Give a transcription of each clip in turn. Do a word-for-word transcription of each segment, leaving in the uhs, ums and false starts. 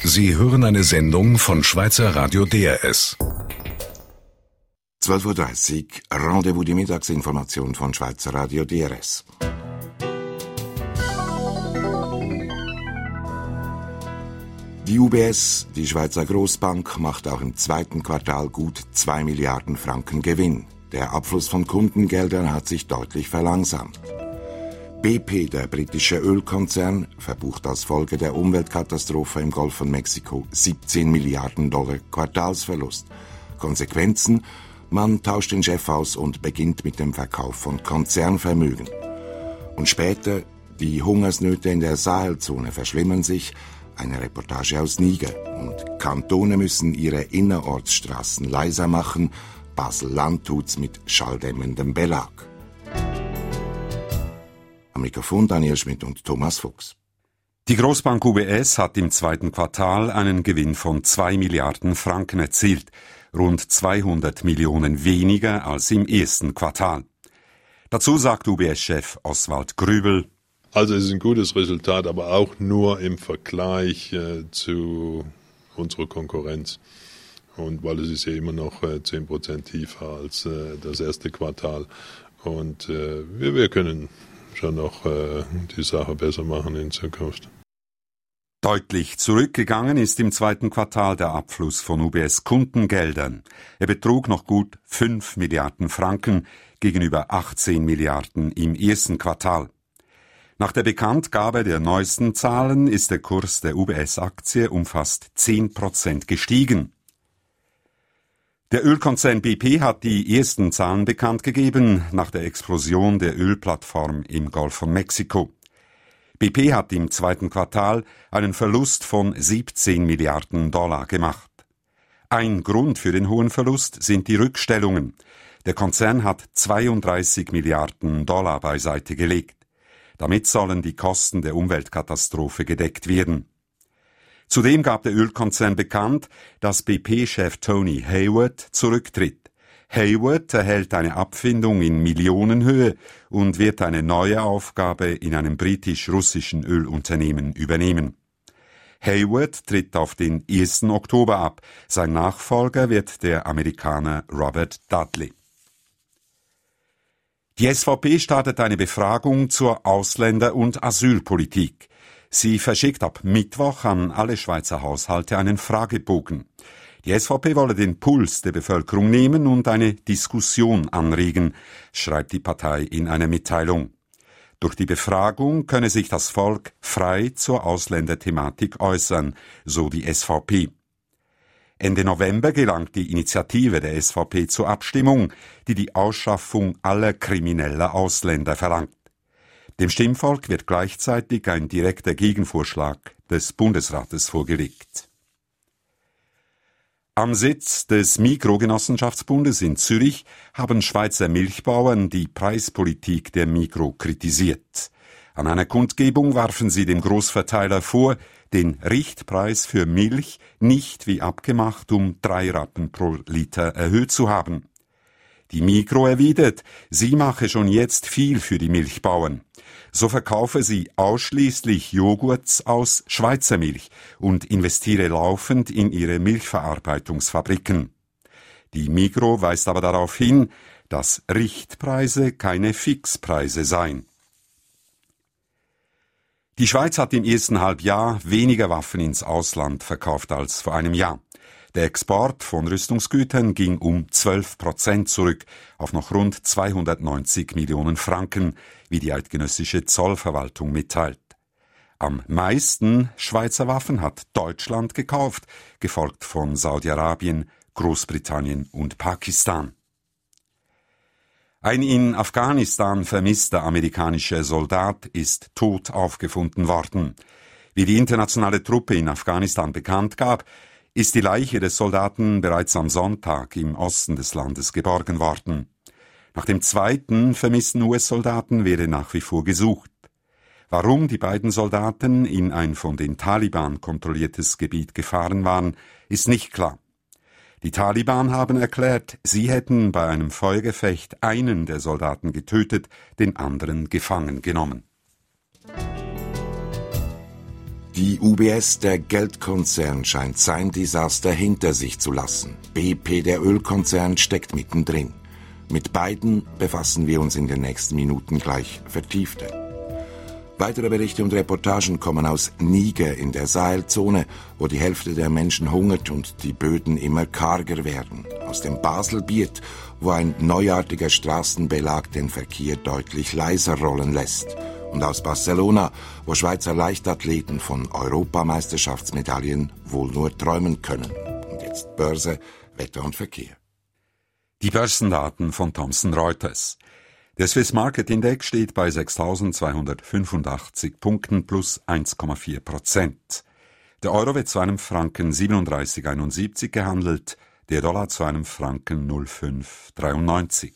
Sie hören eine Sendung von Schweizer Radio D R S. zwölf Uhr dreißig, Rendezvous, die Mittagsinformation von Schweizer Radio D R S. Die U B S, die Schweizer Grossbank, macht auch im zweiten Quartal gut zwei Milliarden Franken Gewinn. Der Abfluss von Kundengeldern hat sich deutlich verlangsamt. B P, der britische Ölkonzern, verbucht als Folge der Umweltkatastrophe im Golf von Mexiko siebzehn Milliarden Dollar Quartalsverlust. Konsequenzen: Man tauscht den Chef aus und beginnt mit dem Verkauf von Konzernvermögen. Und später, die Hungersnöte in der Sahelzone verschlimmern sich, eine Reportage aus Niger. Und Kantone müssen ihre Innerortsstraßen leiser machen, Basel-Land tut's mit schalldämmendem Belag. Am Mikrofon Daniel Schmidt und Thomas Fuchs. Die Grossbank U B S hat im zweiten Quartal einen Gewinn von zwei Milliarden Franken erzielt, rund zweihundert Millionen weniger als im ersten Quartal. Dazu sagt U B S-Chef Oswald Grübel: Also es ist ein gutes Resultat, aber auch nur im Vergleich äh, zu unserer Konkurrenz. Und weil es ist ja immer noch äh, zehn Prozent tiefer als äh, das erste Quartal. Und äh, wir, wir können schon noch äh, die Sache besser machen in Zukunft. Deutlich zurückgegangen ist im zweiten Quartal der Abfluss von U B S-Kundengeldern. Er betrug noch gut fünf Milliarden Franken gegenüber achtzehn Milliarden im ersten Quartal. Nach der Bekanntgabe der neuesten Zahlen ist der Kurs der U B S-Aktie um fast zehn Prozent gestiegen. Der Ölkonzern B P hat die ersten Zahlen bekannt gegeben nach der Explosion der Ölplattform im Golf von Mexiko. B P hat im zweiten Quartal einen Verlust von siebzehn Milliarden Dollar gemacht. Ein Grund für den hohen Verlust sind die Rückstellungen. Der Konzern hat zweiunddreißig Milliarden Dollar beiseite gelegt. Damit sollen die Kosten der Umweltkatastrophe gedeckt werden. Zudem gab der Ölkonzern bekannt, dass B P-Chef Tony Hayward zurücktritt. Hayward erhält eine Abfindung in Millionenhöhe und wird eine neue Aufgabe in einem britisch-russischen Ölunternehmen übernehmen. Hayward tritt auf den ersten Oktober ab. Sein Nachfolger wird der Amerikaner Robert Dudley. Die S V P startet eine Befragung zur Ausländer- und Asylpolitik. Sie verschickt ab Mittwoch an alle Schweizer Haushalte einen Fragebogen. Die S V P wolle den Puls der Bevölkerung nehmen und eine Diskussion anregen, schreibt die Partei in einer Mitteilung. Durch die Befragung könne sich das Volk frei zur Ausländerthematik äußern, so die S V P. Ende November gelangt die Initiative der S V P zur Abstimmung, die die Ausschaffung aller krimineller Ausländer verlangt. Dem Stimmvolk wird gleichzeitig ein direkter Gegenvorschlag des Bundesrates vorgelegt. Am Sitz des Migros-Genossenschaftsbundes in Zürich haben Schweizer Milchbauern die Preispolitik der Migros kritisiert. An einer Kundgebung warfen sie dem Großverteiler vor, den Richtpreis für Milch nicht wie abgemacht um drei Rappen pro Liter erhöht zu haben. Die Migros erwidert, sie mache schon jetzt viel für die Milchbauern. So verkaufe sie ausschließlich Joghurts aus Schweizer Milch und investiere laufend in ihre Milchverarbeitungsfabriken. Die Migros weist aber darauf hin, dass Richtpreise keine Fixpreise seien. Die Schweiz hat im ersten Halbjahr weniger Waffen ins Ausland verkauft als vor einem Jahr. Der Export von Rüstungsgütern ging um zwölf Prozent zurück auf noch rund zweihundertneunzig Millionen Franken, wie die eidgenössische Zollverwaltung mitteilt. Am meisten Schweizer Waffen hat Deutschland gekauft, gefolgt von Saudi-Arabien, Großbritannien und Pakistan. Ein in Afghanistan vermisster amerikanischer Soldat ist tot aufgefunden worden. Wie die internationale Truppe in Afghanistan bekannt gab, ist die Leiche des Soldaten bereits am Sonntag im Osten des Landes geborgen worden. Nach dem zweiten vermissten U S-Soldaten werde nach wie vor gesucht. Warum die beiden Soldaten in ein von den Taliban kontrolliertes Gebiet gefahren waren, ist nicht klar. Die Taliban haben erklärt, sie hätten bei einem Feuergefecht einen der Soldaten getötet, den anderen gefangen genommen. Die U B S, der Geldkonzern, scheint sein Desaster hinter sich zu lassen. B P, der Ölkonzern, steckt mittendrin. Mit beiden befassen wir uns in den nächsten Minuten gleich vertiefter. Weitere Berichte und Reportagen kommen aus Niger in der Sahelzone, wo die Hälfte der Menschen hungert und die Böden immer karger werden. Aus dem Baselbiet, wo ein neuartiger Straßenbelag den Verkehr deutlich leiser rollen lässt. Und aus Barcelona, wo Schweizer Leichtathleten von Europameisterschaftsmedaillen wohl nur träumen können. Und jetzt Börse, Wetter und Verkehr. Die Börsendaten von Thomson Reuters. Der Swiss Market Index steht bei sechstausendzweihundertfünfundachtzig Punkten plus eins Komma vier Prozent. Der Euro wird zu einem Franken siebenunddreißig Komma einundsiebzig gehandelt, der Dollar zu einem Franken null Komma fünf dreiundneunzig.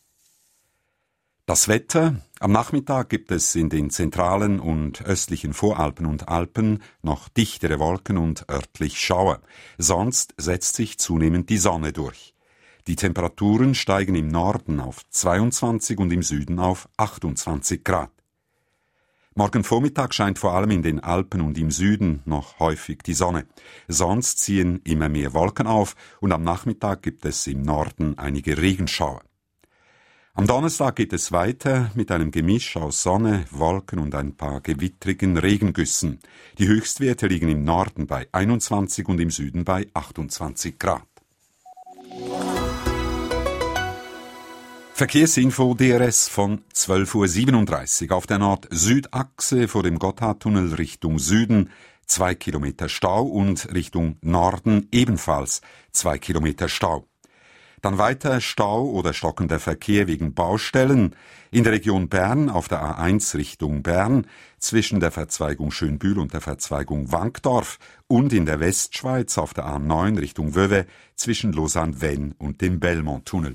Das Wetter. Am Nachmittag gibt es in den zentralen und östlichen Voralpen und Alpen noch dichtere Wolken und örtlich Schauer. Sonst setzt sich zunehmend die Sonne durch. Die Temperaturen steigen im Norden auf zweiundzwanzig und im Süden auf achtundzwanzig Grad. Morgen Vormittag scheint vor allem in den Alpen und im Süden noch häufig die Sonne. Sonst ziehen immer mehr Wolken auf und am Nachmittag gibt es im Norden einige Regenschauer. Am Donnerstag geht es weiter mit einem Gemisch aus Sonne, Wolken und ein paar gewittrigen Regengüssen. Die Höchstwerte liegen im Norden bei einundzwanzig und im Süden bei achtundzwanzig Grad. Verkehrsinfo D R S von zwölf Uhr siebenunddreißig auf der Nord-Süd-Achse vor dem Gotthardtunnel Richtung Süden zwei Kilometer Stau und Richtung Norden ebenfalls zwei Kilometer Stau. Dann weiter Stau oder stockender Verkehr wegen Baustellen in der Region Bern auf der A eins Richtung Bern zwischen der Verzweigung Schönbühl und der Verzweigung Wankdorf und in der Westschweiz auf der A neun Richtung Vevey zwischen Lausanne-Vennes und dem Belmont-Tunnel.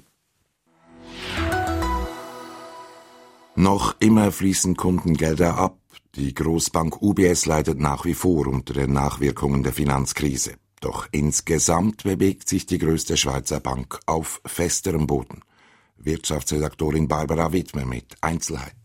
Noch immer fließen Kundengelder ab. Die Großbank U B S leidet nach wie vor unter den Nachwirkungen der Finanzkrise. Doch insgesamt bewegt sich die größte Schweizer Bank auf festerem Boden. Wirtschaftsredaktorin Barbara Wittmer mit Einzelheiten.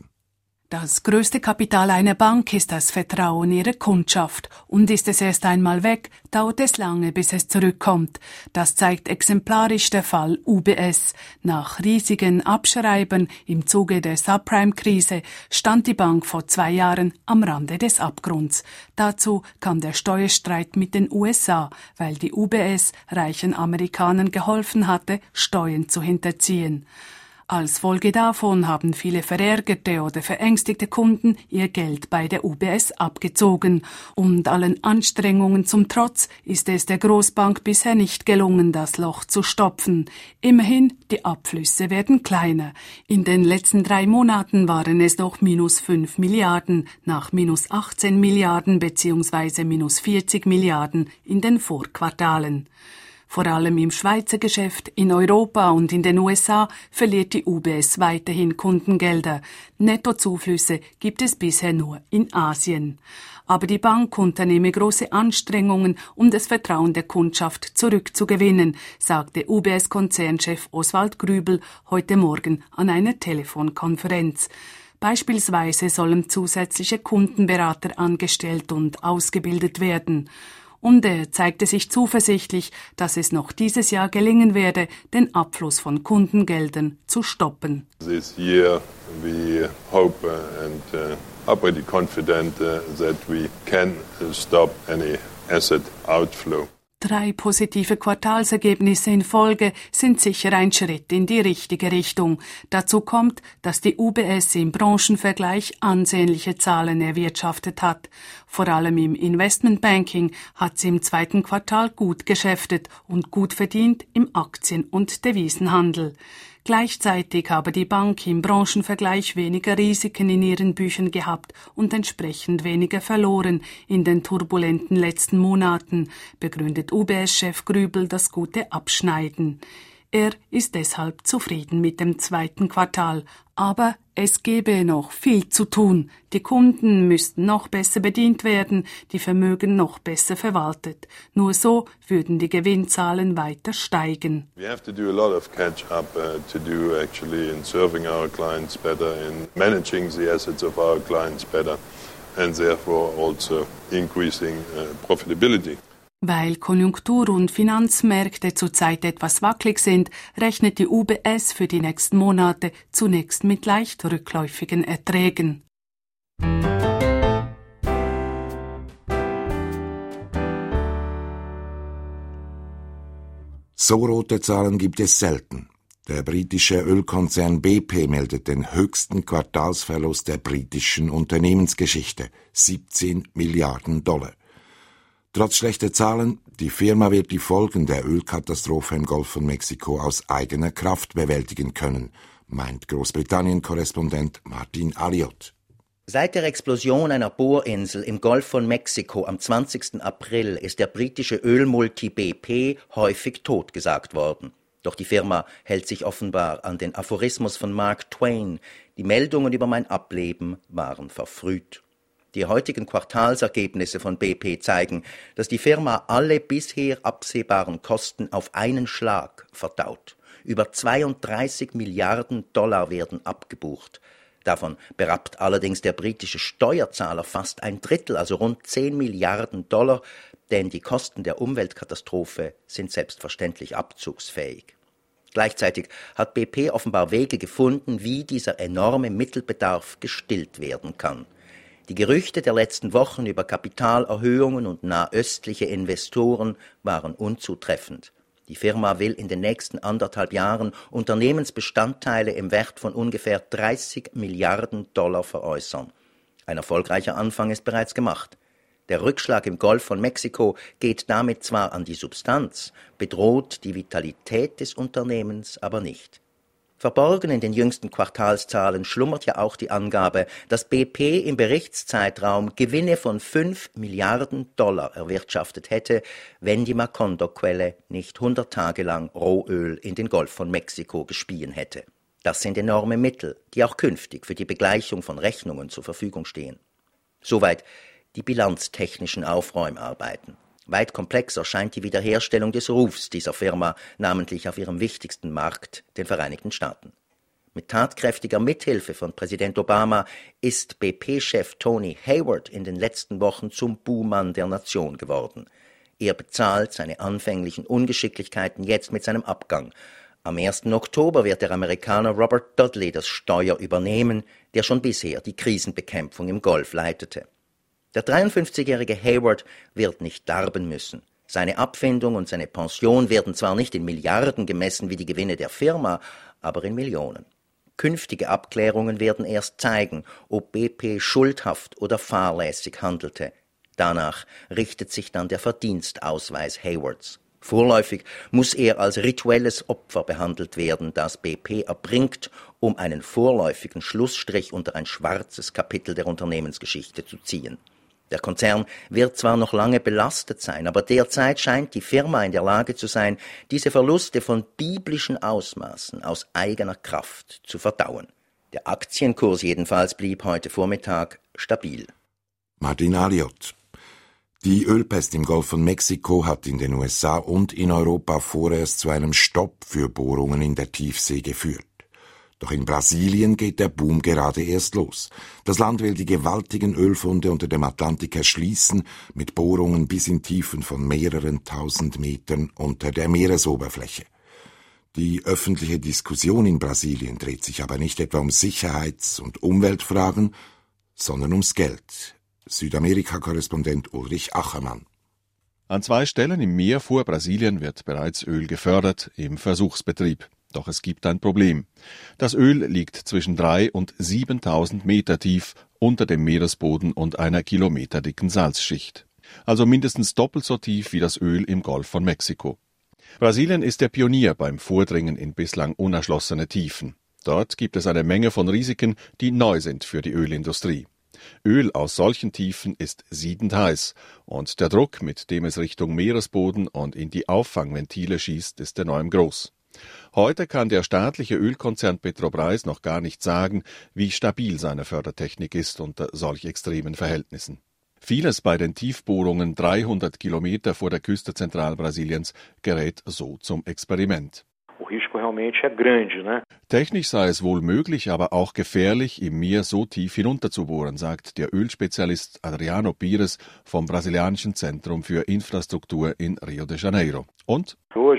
Das größte Kapital einer Bank ist das Vertrauen ihrer Kundschaft. Und ist es erst einmal weg, dauert es lange, bis es zurückkommt. Das zeigt exemplarisch der Fall U B S. Nach riesigen Abschreiben im Zuge der Subprime-Krise stand die Bank vor zwei Jahren am Rande des Abgrunds. Dazu kam der Steuerstreit mit den U S A, weil die U B S reichen Amerikanern geholfen hatte, Steuern zu hinterziehen. Als Folge davon haben viele verärgerte oder verängstigte Kunden ihr Geld bei der U B S abgezogen. Und allen Anstrengungen zum Trotz ist es der Großbank bisher nicht gelungen, das Loch zu stopfen. Immerhin, die Abflüsse werden kleiner. In den letzten drei Monaten waren es noch minus fünf Milliarden, nach minus achtzehn Milliarden bzw. minus vierzig Milliarden in den Vorquartalen. Vor allem im Schweizer Geschäft, in Europa und in den U S A verliert die U B S weiterhin Kundengelder. Nettozuflüsse gibt es bisher nur in Asien. Aber die Bank unternehme große Anstrengungen, um das Vertrauen der Kundschaft zurückzugewinnen, sagte U B S-Konzernchef Oswald Grübel heute Morgen an einer Telefonkonferenz. Beispielsweise sollen zusätzliche Kundenberater angestellt und ausgebildet werden. Und er zeigte sich zuversichtlich, dass es noch dieses Jahr gelingen werde, den Abfluss von Kundengeldern zu stoppen. This year we hope and uh, are pretty confident uh, that we can stop any asset outflow. Drei positive Quartalsergebnisse in Folge sind sicher ein Schritt in die richtige Richtung. Dazu kommt, dass die U B S im Branchenvergleich ansehnliche Zahlen erwirtschaftet hat. Vor allem im Investmentbanking hat sie im zweiten Quartal gut geschäftet und gut verdient im Aktien- und Devisenhandel. Gleichzeitig habe die Bank im Branchenvergleich weniger Risiken in ihren Büchern gehabt und entsprechend weniger verloren in den turbulenten letzten Monaten, begründet U B S-Chef Grübel das gute Abschneiden. Er ist deshalb zufrieden mit dem zweiten Quartal. Aber es gäbe noch viel zu tun. Die Kunden müssten noch besser bedient werden, die Vermögen noch besser verwaltet. Nur so würden die Gewinnzahlen weiter steigen. We have to do a lot of catch up uh, to do actually in serving our clients better, in managing the assets of our clients better. and therefore also increasing uh, profitability. Weil Konjunktur- und Finanzmärkte zurzeit etwas wackelig sind, rechnet die U B S für die nächsten Monate zunächst mit leicht rückläufigen Erträgen. So rote Zahlen gibt es selten. Der britische Ölkonzern B P meldet den höchsten Quartalsverlust der britischen Unternehmensgeschichte, siebzehn Milliarden Dollar. Trotz schlechter Zahlen, die Firma wird die Folgen der Ölkatastrophe im Golf von Mexiko aus eigener Kraft bewältigen können, meint Großbritannien-Korrespondent Martin Alliot. Seit der Explosion einer Bohrinsel im Golf von Mexiko am zwanzigsten April ist der britische Ölmulti B P häufig totgesagt worden. Doch die Firma hält sich offenbar an den Aphorismus von Mark Twain: Die Meldungen über mein Ableben waren verfrüht. Die heutigen Quartalsergebnisse von B P zeigen, dass die Firma alle bisher absehbaren Kosten auf einen Schlag verdaut. Über zweiunddreißig Milliarden Dollar werden abgebucht. Davon berappt allerdings der britische Steuerzahler fast ein Drittel, also rund zehn Milliarden Dollar, denn die Kosten der Umweltkatastrophe sind selbstverständlich abzugsfähig. Gleichzeitig hat B P offenbar Wege gefunden, wie dieser enorme Mittelbedarf gestillt werden kann. Die Gerüchte der letzten Wochen über Kapitalerhöhungen und nahöstliche Investoren waren unzutreffend. Die Firma will in den nächsten anderthalb Jahren Unternehmensbestandteile im Wert von ungefähr dreißig Milliarden Dollar veräußern. Ein erfolgreicher Anfang ist bereits gemacht. Der Rückschlag im Golf von Mexiko geht damit zwar an die Substanz, bedroht die Vitalität des Unternehmens aber nicht. Verborgen in den jüngsten Quartalszahlen schlummert ja auch die Angabe, dass B P im Berichtszeitraum Gewinne von fünf Milliarden Dollar erwirtschaftet hätte, wenn die Macondo-Quelle nicht hundert Tage lang Rohöl in den Golf von Mexiko gespien hätte. Das sind enorme Mittel, die auch künftig für die Begleichung von Rechnungen zur Verfügung stehen. Soweit die bilanztechnischen Aufräumarbeiten. Weit komplexer scheint die Wiederherstellung des Rufs dieser Firma, namentlich auf ihrem wichtigsten Markt, den Vereinigten Staaten. Mit tatkräftiger Mithilfe von Präsident Obama ist B P-Chef Tony Hayward in den letzten Wochen zum Buhmann der Nation geworden. Er bezahlt seine anfänglichen Ungeschicklichkeiten jetzt mit seinem Abgang. Am ersten Oktober wird der Amerikaner Robert Dudley das Steuer übernehmen, der schon bisher die Krisenbekämpfung im Golf leitete. Der dreiundfünfzigjährige Hayward wird nicht darben müssen. Seine Abfindung und seine Pension werden zwar nicht in Milliarden gemessen wie die Gewinne der Firma, aber in Millionen. Künftige Abklärungen werden erst zeigen, ob B P schuldhaft oder fahrlässig handelte. Danach richtet sich dann der Verdienstausweis Haywards. Vorläufig muss er als rituelles Opfer behandelt werden, das B P erbringt, um einen vorläufigen Schlussstrich unter ein schwarzes Kapitel der Unternehmensgeschichte zu ziehen. Der Konzern wird zwar noch lange belastet sein, aber derzeit scheint die Firma in der Lage zu sein, diese Verluste von biblischen Ausmaßen aus eigener Kraft zu verdauen. Der Aktienkurs jedenfalls blieb heute Vormittag stabil. Martin Alliot. Die Ölpest im Golf von Mexiko hat in den U S A und in Europa vorerst zu einem Stopp für Bohrungen in der Tiefsee geführt. Doch in Brasilien geht der Boom gerade erst los. Das Land will die gewaltigen Ölfunde unter dem Atlantik erschließen, mit Bohrungen bis in Tiefen von mehreren tausend Metern unter der Meeresoberfläche. Die öffentliche Diskussion in Brasilien dreht sich aber nicht etwa um Sicherheits- und Umweltfragen, sondern ums Geld. Südamerika-Korrespondent Ulrich Achermann. An zwei Stellen im Meer vor Brasilien wird bereits Öl gefördert, im Versuchsbetrieb. Doch es gibt ein Problem. Das Öl liegt zwischen drei und siebentausend Meter tief unter dem Meeresboden und einer kilometerdicken Salzschicht. Also mindestens doppelt so tief wie das Öl im Golf von Mexiko. Brasilien ist der Pionier beim Vordringen in bislang unerschlossene Tiefen. Dort gibt es eine Menge von Risiken, die neu sind für die Ölindustrie. Öl aus solchen Tiefen ist siedend heiß und der Druck, mit dem es Richtung Meeresboden und in die Auffangventile schießt, ist enorm groß. Heute kann der staatliche Ölkonzern Petrobras noch gar nicht sagen, wie stabil seine Fördertechnik ist unter solch extremen Verhältnissen. Vieles bei den Tiefbohrungen dreihundert Kilometer vor der Küste Zentralbrasiliens gerät so zum Experiment. O Technisch sei es wohl möglich, aber auch gefährlich, im Meer so tief hinunterzubohren, sagt der Ölspezialist Adriano Pires vom brasilianischen Zentrum für Infrastruktur in Rio de Janeiro. Und?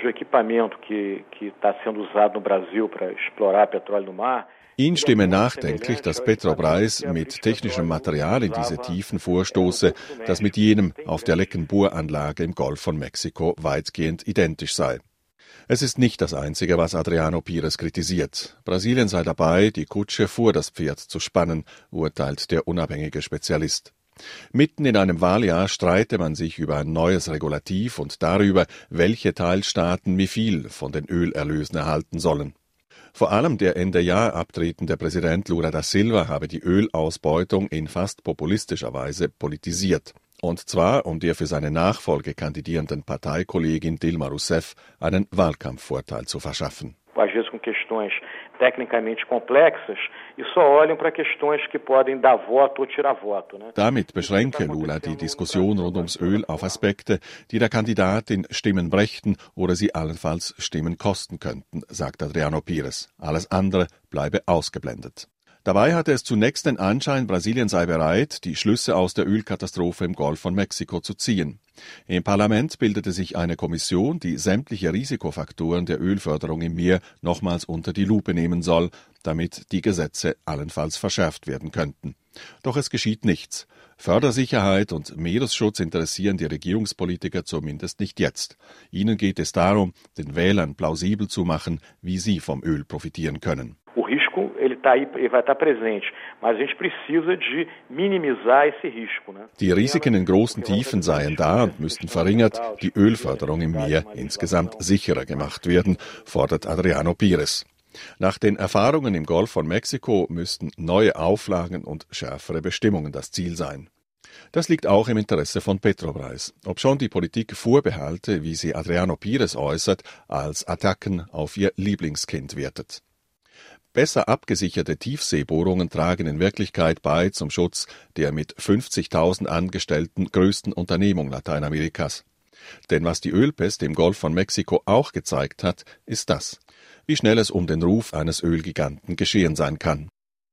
Ihn stimme nachdenklich, dass Petrobras mit technischem Material in diese Tiefen vorstoße, das mit jenem auf der Leckenbohranlage im Golf von Mexiko weitgehend identisch sei. Es ist nicht das Einzige, was Adriano Pires kritisiert. Brasilien sei dabei, die Kutsche vor das Pferd zu spannen, urteilt der unabhängige Spezialist. Mitten in einem Wahljahr streite man sich über ein neues Regulativ und darüber, welche Teilstaaten wie viel von den Ölerlösen erhalten sollen. Vor allem der Ende Jahr abtretende Präsident Lula da Silva habe die Ölausbeutung in fast populistischer Weise politisiert. Und zwar, um der für seine Nachfolge kandidierenden Parteikollegin Dilma Rousseff einen Wahlkampfvorteil zu verschaffen. Às vezes com questões tecnicamente complexas e só olham para questões que podem dar voto ou tirar voto. Damit beschränke Lula die Diskussion rund ums Öl auf Aspekte, die der Kandidatin Stimmen brächten oder sie allenfalls Stimmen kosten könnten, sagt Adriano Pires. Alles andere bleibe ausgeblendet. Dabei hatte es zunächst den Anschein, Brasilien sei bereit, die Schlüsse aus der Ölkatastrophe im Golf von Mexiko zu ziehen. Im Parlament bildete sich eine Kommission, die sämtliche Risikofaktoren der Ölförderung im Meer nochmals unter die Lupe nehmen soll, damit die Gesetze allenfalls verschärft werden könnten. Doch es geschieht nichts. Fördersicherheit und Meeresschutz interessieren die Regierungspolitiker zumindest nicht jetzt. Ihnen geht es darum, den Wählern plausibel zu machen, wie sie vom Öl profitieren können. O risco, ele tá aí, ele vai estar presente, mas a gente precisa de minimizar esse risco, ne? Die Risiken in großen Tiefen seien da und müssten verringert, die Ölförderung im Meer insgesamt sicherer gemacht werden, fordert Adriano Pires. Nach den Erfahrungen im Golf von Mexiko müssten neue Auflagen und schärfere Bestimmungen das Ziel sein. Das liegt auch im Interesse von Petrobras, obschon die Politik Vorbehalte, wie sie Adriano Pires äußert, als Attacken auf ihr Lieblingskind wertet. Besser abgesicherte Tiefseebohrungen tragen in Wirklichkeit bei zum Schutz der mit fünfzigtausend Angestellten größten Unternehmung Lateinamerikas. Denn was die Ölpest im Golf von Mexiko auch gezeigt hat, ist das, wie schnell es um den Ruf eines Ölgiganten geschehen sein kann.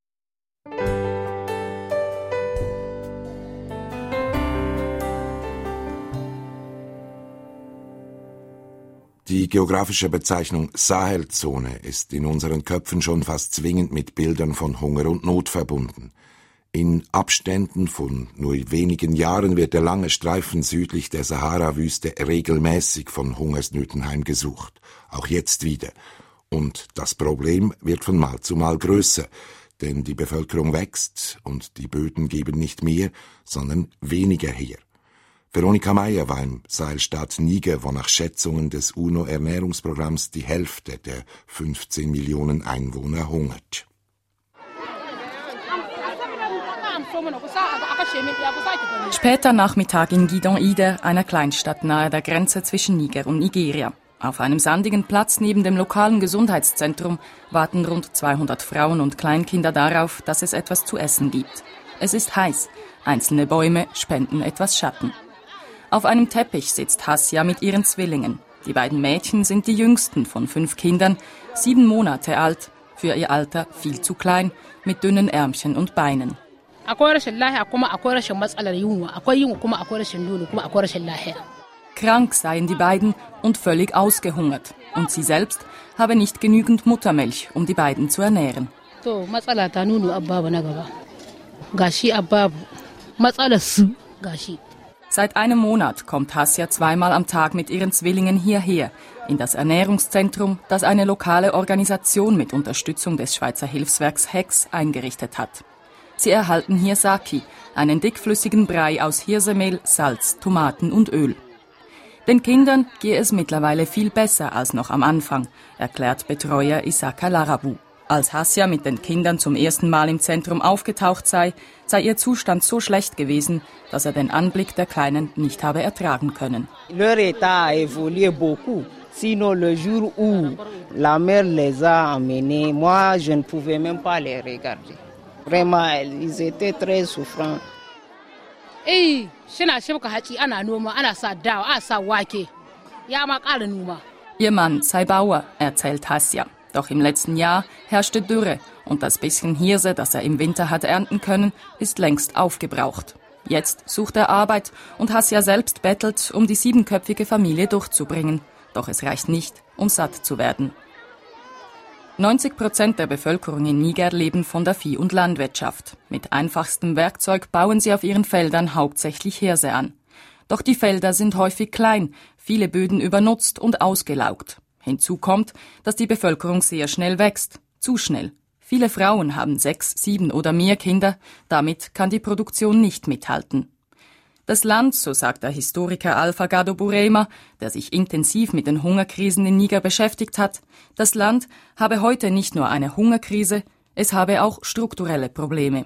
Die geografische Bezeichnung Sahelzone ist in unseren Köpfen schon fast zwingend mit Bildern von Hunger und Not verbunden. In Abständen von nur wenigen Jahren wird der lange Streifen südlich der Sahara-Wüste regelmäßig von Hungersnöten heimgesucht, auch jetzt wieder. Und das Problem wird von Mal zu Mal größer, denn die Bevölkerung wächst und die Böden geben nicht mehr, sondern weniger her. Veronika Meyer war im Sahelstaat Niger, wo nach Schätzungen des UNO-Ernährungsprogramms die Hälfte der fünfzehn Millionen Einwohner hungert. Später Nachmittag in Gidon-Ide, einer Kleinstadt nahe der Grenze zwischen Niger und Nigeria. Auf einem sandigen Platz neben dem lokalen Gesundheitszentrum warten rund zweihundert Frauen und Kleinkinder darauf, dass es etwas zu essen gibt. Es ist heiß. Einzelne Bäume spenden etwas Schatten. Auf einem Teppich sitzt Hassia mit ihren Zwillingen. Die beiden Mädchen sind die jüngsten von fünf Kindern, sieben Monate alt, für ihr Alter viel zu klein, mit dünnen Ärmchen und Beinen. Krank seien die beiden und völlig ausgehungert. Und sie selbst habe nicht genügend Muttermilch, um die beiden zu ernähren. Seit einem Monat kommt Hassia zweimal am Tag mit ihren Zwillingen hierher, in das Ernährungszentrum, das eine lokale Organisation mit Unterstützung des Schweizer Hilfswerks H E X eingerichtet hat. Sie erhalten hier Saki, einen dickflüssigen Brei aus Hirsemehl, Salz, Tomaten und Öl. Den Kindern gehe es mittlerweile viel besser als noch am Anfang, erklärt Betreuer Isaka Larabu. Als Hassia mit den Kindern zum ersten Mal im Zentrum aufgetaucht sei, sei ihr Zustand so schlecht gewesen, dass er den Anblick der Kleinen nicht habe ertragen können. Leur état a évolué beaucoup. Sinon, le jour où la mère les a emmenés, moi, je ne pouvais même pas les regarder. Vraiment, ils étaient très souffrants. Eh, shina shibka haci ana noma, ana sa dawa, ana sa wake. Ya ma ƙara noma. Ihr Mann sei Bauer, erzählt Hassia. Doch im letzten Jahr herrschte Dürre und das bisschen Hirse, das er im Winter hat ernten können, ist längst aufgebraucht. Jetzt sucht er Arbeit und Hassia selbst bettelt, um die siebenköpfige Familie durchzubringen. Doch es reicht nicht, um satt zu werden. neunzig Prozent der Bevölkerung in Niger leben von der Vieh- und Landwirtschaft. Mit einfachstem Werkzeug bauen sie auf ihren Feldern hauptsächlich Hirse an. Doch die Felder sind häufig klein, viele Böden übernutzt und ausgelaugt. Hinzu kommt, dass die Bevölkerung sehr schnell wächst. Zu schnell. Viele Frauen haben sechs, sieben oder mehr Kinder. Damit kann die Produktion nicht mithalten. Das Land, so sagt der Historiker Alpha Gado Burema, der sich intensiv mit den Hungerkrisen in Niger beschäftigt hat, das Land habe heute nicht nur eine Hungerkrise, es habe auch strukturelle Probleme.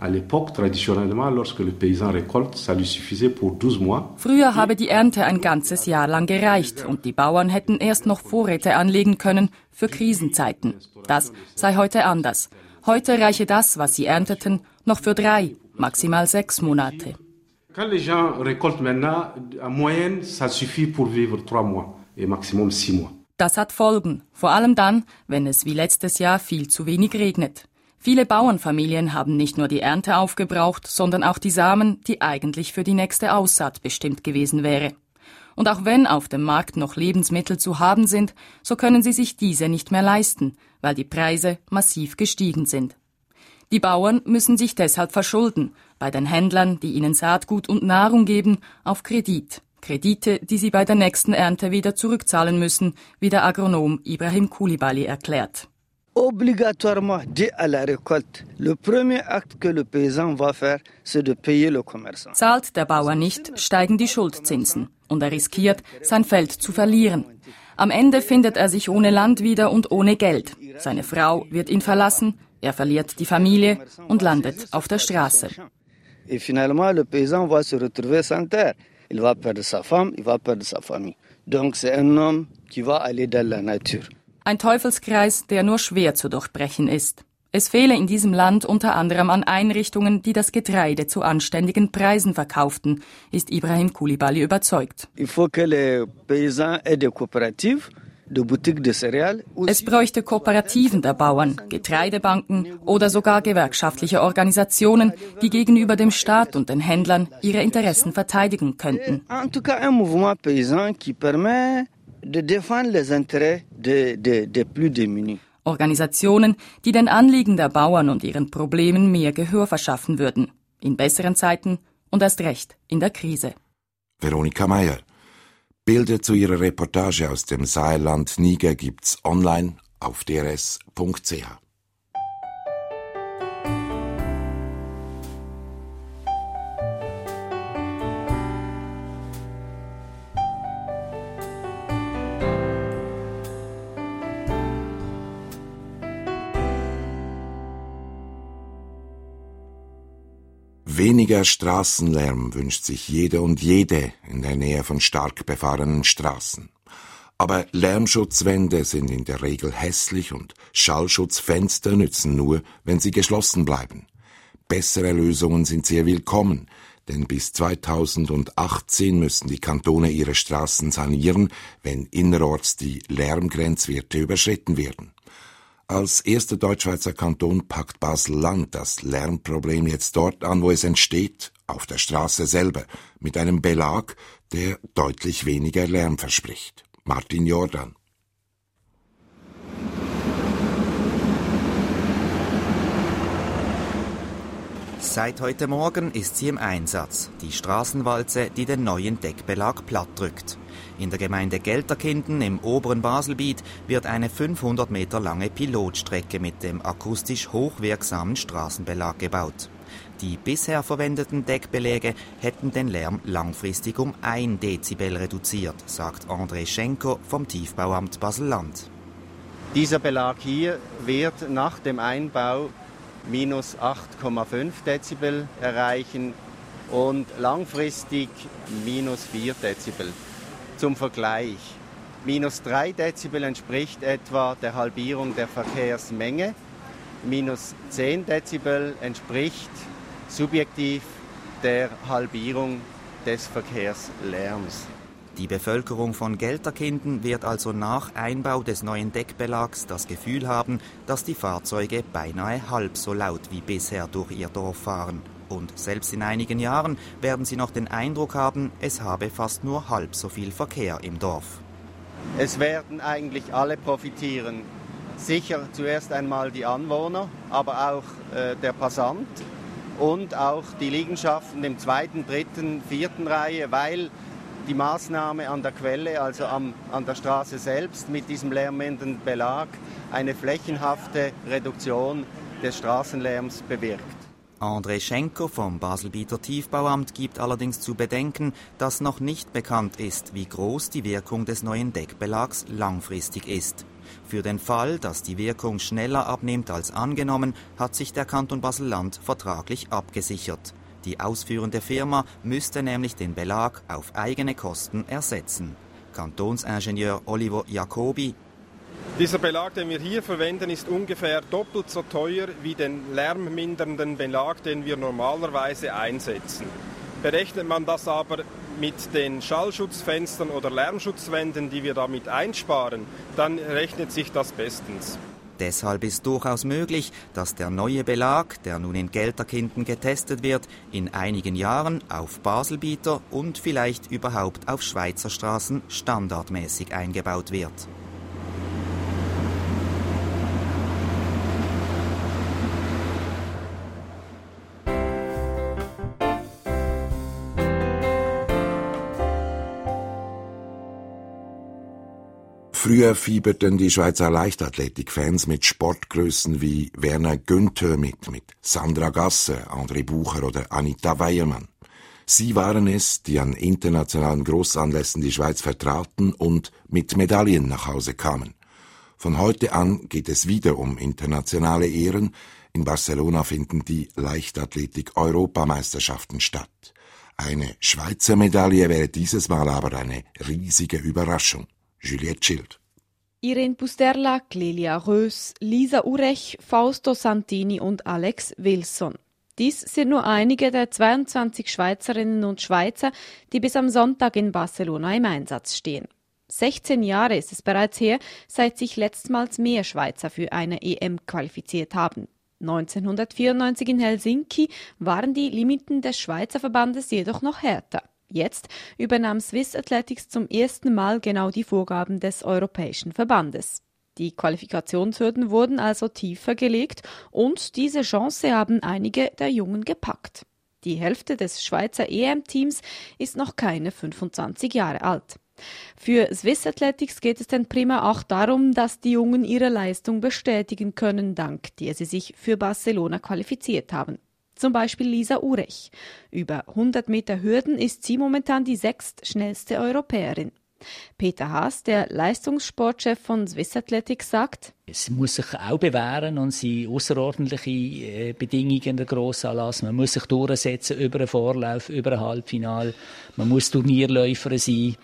Früher habe die Ernte ein ganzes Jahr lang gereicht und die Bauern hätten erst noch Vorräte anlegen können für Krisenzeiten. Das sei heute anders. Heute reiche das, was sie ernteten, noch für drei, maximal sechs Monate. Quand les gens récoltent maintenant, en moyenne, ça suffit pour vivre trois mois et maximum six mois. Das hat Folgen, vor allem dann, wenn es wie letztes Jahr viel zu wenig regnet. Viele Bauernfamilien haben nicht nur die Ernte aufgebraucht, sondern auch die Samen, die eigentlich für die nächste Aussaat bestimmt gewesen wäre. Und auch wenn auf dem Markt noch Lebensmittel zu haben sind, so können sie sich diese nicht mehr leisten, weil die Preise massiv gestiegen sind. Die Bauern müssen sich deshalb verschulden, bei den Händlern, die ihnen Saatgut und Nahrung geben, auf Kredit. Kredite, die sie bei der nächsten Ernte wieder zurückzahlen müssen, wie der Agronom Ibrahim Koulibaly erklärt. Obligatoirement, dès à la récolte, le premier acte que le paysan va faire, c'est de payer le commerçant. Zahlt der Bauer nicht, steigen die Schuldzinsen und er riskiert, sein Feld zu verlieren. Am Ende findet er sich ohne Land wieder und ohne Geld. Seine Frau wird ihn verlassen, er verliert die Familie und landet auf der Straße. Et finalement, le paysan va se retrouver sans terre. Il va perdre sa femme, il va perdre sa famille. Donc c'est un homme qui va aller dans la nature. Ein Teufelskreis, der nur schwer zu durchbrechen ist. Es fehle in diesem Land unter anderem an Einrichtungen, die das Getreide zu anständigen Preisen verkauften, ist Ibrahim Koulibaly überzeugt. Il faut que les paysans aient des coopératives. Es bräuchte Kooperativen der Bauern, Getreidebanken oder sogar gewerkschaftliche Organisationen, die gegenüber dem Staat und den Händlern ihre Interessen verteidigen könnten. Organisationen, die den Anliegen der Bauern und ihren Problemen mehr Gehör verschaffen würden. In besseren Zeiten und erst recht in der Krise. Veronika Meyer. Bilder zu ihrer Reportage aus dem Sahelland Niger gibt's online auf d r s punkt c h. Weniger Straßenlärm wünscht sich jeder und jede in der Nähe von stark befahrenen Straßen. Aber Lärmschutzwände sind in der Regel hässlich und Schallschutzfenster nützen nur, wenn sie geschlossen bleiben. Bessere Lösungen sind sehr willkommen, denn bis zweitausendachtzehn müssen die Kantone ihre Straßen sanieren, wenn innerorts die Lärmgrenzwerte überschritten werden. Als erster Deutschschweizer Kanton packt Basel-Land das Lärmproblem jetzt dort an, wo es entsteht, auf der Straße selber, mit einem Belag, der deutlich weniger Lärm verspricht. Martin Jordan. Seit heute Morgen ist sie im Einsatz, die Straßenwalze, die den neuen Deckbelag plattdrückt. In der Gemeinde Gelterkinden im oberen Baselbiet wird eine fünfhundert Meter lange Pilotstrecke mit dem akustisch hochwirksamen Straßenbelag gebaut. Die bisher verwendeten Deckbeläge hätten den Lärm langfristig um ein Dezibel reduziert, sagt André Schenko vom Tiefbauamt Basel-Land. Dieser Belag hier wird nach dem Einbau minus acht Komma fünf Dezibel erreichen und langfristig minus vier Dezibel. Zum Vergleich, minus drei Dezibel entspricht etwa der Halbierung der Verkehrsmenge, minus zehn Dezibel entspricht subjektiv der Halbierung des Verkehrslärms. Die Bevölkerung von Gelterkinden wird also nach Einbau des neuen Deckbelags das Gefühl haben, dass die Fahrzeuge beinahe halb so laut wie bisher durch ihr Dorf fahren. Und selbst in einigen Jahren werden sie noch den Eindruck haben, es habe fast nur halb so viel Verkehr im Dorf. Es werden eigentlich alle profitieren. Sicher zuerst einmal die Anwohner, aber auch äh, der Passant und auch die Liegenschaften im zweiten, dritten, vierten Reihe, weil die Maßnahme an der Quelle, also am, an der Straße selbst, mit diesem lärmenden Belag eine flächenhafte Reduktion des Straßenlärms bewirkt. André Schenker vom Baselbieter Tiefbauamt gibt allerdings zu bedenken, dass noch nicht bekannt ist, wie groß die Wirkung des neuen Deckbelags langfristig ist. Für den Fall, dass die Wirkung schneller abnimmt als angenommen, hat sich der Kanton Basel-Land vertraglich abgesichert. Die ausführende Firma müsste nämlich den Belag auf eigene Kosten ersetzen. Kantonsingenieur Oliver Jacobi: Dieser Belag, den wir hier verwenden, ist ungefähr doppelt so teuer wie den lärmmindernden Belag, den wir normalerweise einsetzen. Berechnet man das aber mit den Schallschutzfenstern oder Lärmschutzwänden, die wir damit einsparen, dann rechnet sich das bestens. Deshalb ist durchaus möglich, dass der neue Belag, der nun in Gelterkinden getestet wird, in einigen Jahren auf Baselbieter und vielleicht überhaupt auf Schweizer Straßen standardmäßig eingebaut wird. Früher fieberten die Schweizer Leichtathletikfans mit Sportgrößen wie Werner Günther mit, mit Sandra Gasser, André Bucher oder Anita Weiermann. Sie waren es, die an internationalen Großanlässen die Schweiz vertraten und mit Medaillen nach Hause kamen. Von heute an geht es wieder um internationale Ehren. In Barcelona finden die Leichtathletik-Europameisterschaften statt. Eine Schweizer Medaille wäre dieses Mal aber eine riesige Überraschung. Juliette Schild. Irene Pusterla, Clelia Rös, Lisa Urech, Fausto Santini und Alex Wilson. Dies sind nur einige der zweiundzwanzig Schweizerinnen und Schweizer, die bis am Sonntag in Barcelona im Einsatz stehen. sechzehn Jahre ist es bereits her, seit sich letztmals mehr Schweizer für eine E M qualifiziert haben. neunzehnhundertvierundneunzig in Helsinki waren die Limiten des Schweizer Verbandes jedoch noch härter. Jetzt übernahm Swiss Athletics zum ersten Mal genau die Vorgaben des Europäischen Verbandes. Die Qualifikationshürden wurden also tiefer gelegt und diese Chance haben einige der Jungen gepackt. Die Hälfte des Schweizer E M-Teams ist noch keine fünfundzwanzig Jahre alt. Für Swiss Athletics geht es denn prima auch darum, dass die Jungen ihre Leistung bestätigen können, dank der sie sich für Barcelona qualifiziert haben. Zum Beispiel Lisa Urech. Über hundert Meter Hürden ist sie momentan die sechstschnellste Europäerin. Peter Haas, der Leistungssportchef von Swiss Athletics, sagt: Es muss sich auch bewähren und sind außerordentliche Bedingungen der Grossanlass. Man muss sich durchsetzen über einen Vorlauf, über ein Halbfinale. Man muss Turnierläufer sein.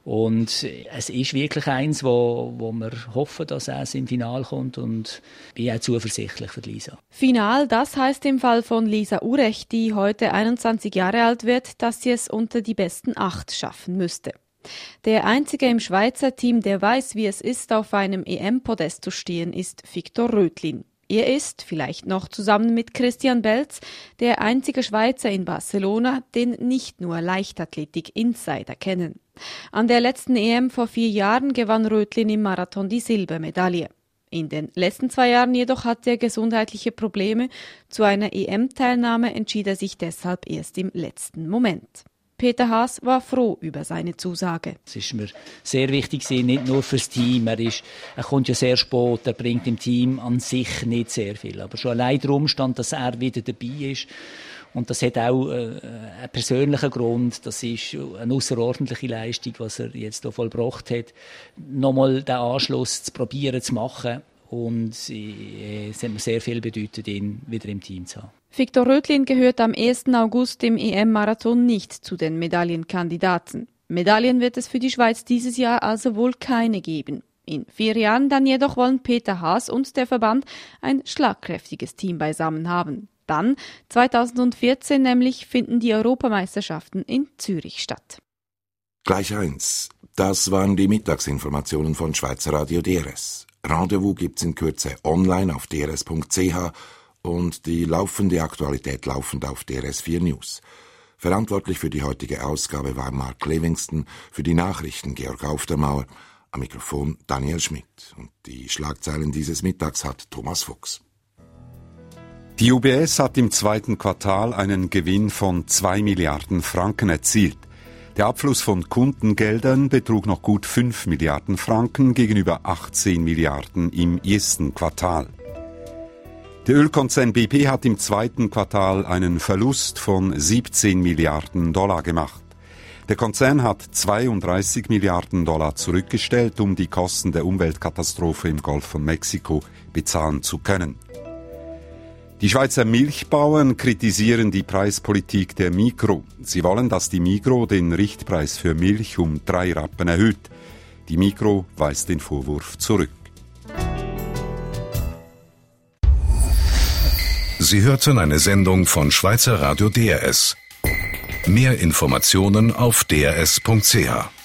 Und es ist wirklich eins, wo, wo wir hoffen, dass es im Finale kommt, und bin auch zuversichtlich für Lisa. Final, das heißt im Fall von Lisa Urech, die heute einundzwanzig Jahre alt wird, dass sie es unter die besten acht schaffen müsste. Der einzige im Schweizer Team, der weiß, wie es ist, auf einem E M-Podest zu stehen, ist Viktor Röthlin. Er ist, vielleicht noch zusammen mit Christian Belz, der einzige Schweizer in Barcelona, den nicht nur Leichtathletik-Insider kennen. An der letzten E M vor vier Jahren gewann Röthlin im Marathon die Silbermedaille. In den letzten zwei Jahren jedoch hatte er gesundheitliche Probleme. Zu einer E M-Teilnahme entschied er sich deshalb erst im letzten Moment. Peter Haas war froh über seine Zusage. Es ist mir sehr wichtig, nicht nur fürs Team. Er, ist, er kommt ja sehr spät, er bringt dem Team an sich nicht sehr viel. Aber schon allein der Umstand, dass er wieder dabei ist, und das hat auch äh, einen persönlichen Grund, das ist eine außerordentliche Leistung, was er jetzt hier vollbracht hat, nochmal den Anschluss zu probieren zu machen. Und äh, es hat mir sehr viel bedeutet, ihn wieder im Team zu haben. Viktor Röthlin gehört am ersten August im E M-Marathon nicht zu den Medaillenkandidaten. Medaillen wird es für die Schweiz dieses Jahr also wohl keine geben. In vier Jahren dann jedoch wollen Peter Haas und der Verband ein schlagkräftiges Team beisammen haben. Dann, zweitausendvierzehn nämlich, finden die Europameisterschaften in Zürich statt. Gleich eins. Das waren die Mittagsinformationen von Schweizer Radio D R S. Rendezvous gibt's in Kürze online auf d r s punkt c h und die laufende Aktualität laufend auf D R S vier News. Verantwortlich für die heutige Ausgabe war Mark Livingston, für die Nachrichten Georg Aufdermauer, am Mikrofon Daniel Schmidt. Und die Schlagzeilen dieses Mittags hat Thomas Fuchs. Die U B S hat im zweiten Quartal einen Gewinn von zwei Milliarden Franken erzielt. Der Abfluss von Kundengeldern betrug noch gut fünf Milliarden Franken gegenüber achtzehn Milliarden im ersten Quartal. Der Ölkonzern B P hat im zweiten Quartal einen Verlust von siebzehn Milliarden Dollar gemacht. Der Konzern hat zweiunddreißig Milliarden Dollar zurückgestellt, um die Kosten der Umweltkatastrophe im Golf von Mexiko bezahlen zu können. Die Schweizer Milchbauern kritisieren die Preispolitik der Migros. Sie wollen, dass die Migros den Richtpreis für Milch um drei Rappen erhöht. Die Migros weist den Vorwurf zurück. Sie hörten eine Sendung von Schweizer Radio D R S. Mehr Informationen auf d r s punkt c h.